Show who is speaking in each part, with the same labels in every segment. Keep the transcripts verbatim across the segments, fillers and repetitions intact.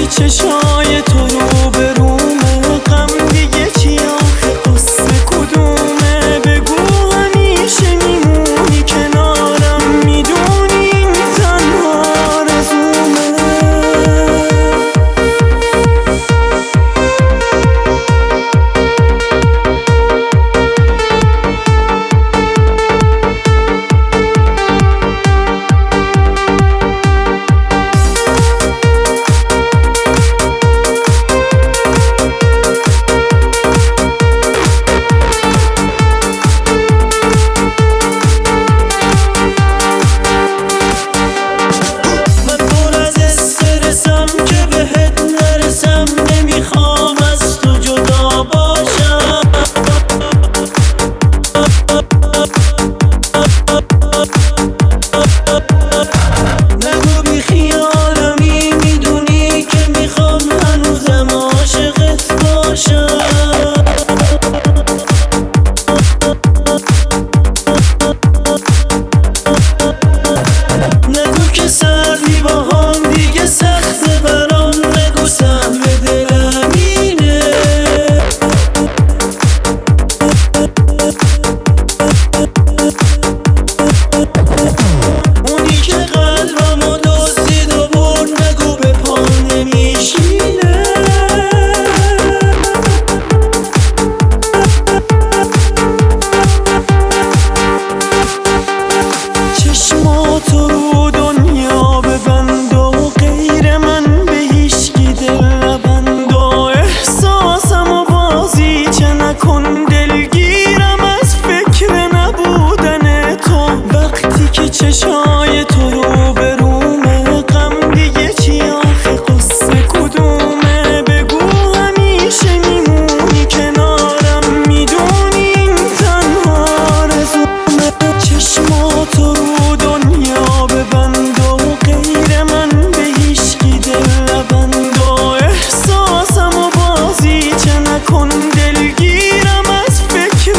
Speaker 1: که چشای تو رو به رومه، غم دیگه چی آخه قصه کدومه؟ بگو همیشه میمونی کنارم، میدونی این تنها آرزومه. چشای تو رو به رومه، غم دیگه چی آخه قصه کدومه؟ بگو همیشه میمونی کنارم، میدونی این تنها آرزومه. چشماتو رو دنیا ببند و غیر من به هیچکی دل نبند و احساسم و بازی چه نکن، دلگیرم از فکر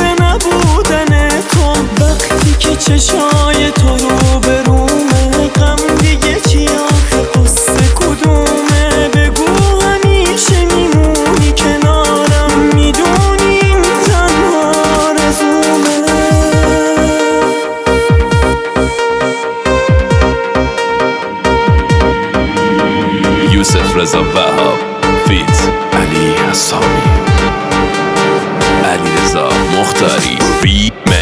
Speaker 1: نبودن تو. وقتی که چشای تو رو به رومه، غم دیگه چی آخه قصه کدومه؟ بگو همیشه میمونی کنارم، میدونی این تنها آرزومه.
Speaker 2: یوسف رضا وهاب فیت علی حسامی، علیرضا مختاری.